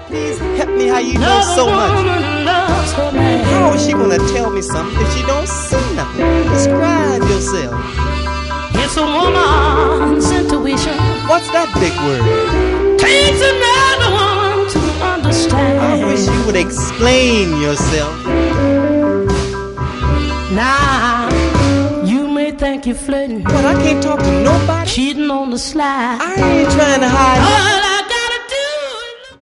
Please help me how you know so much. How is she gonna tell me something if she don't see nothing? Describe yourself. It's a woman's intuition. What's that big word? Takes another woman to understand. I wish you would explain yourself. Now, you may think you're flirting, but I can't talk to nobody. Cheating on the slide. I ain't trying to hide.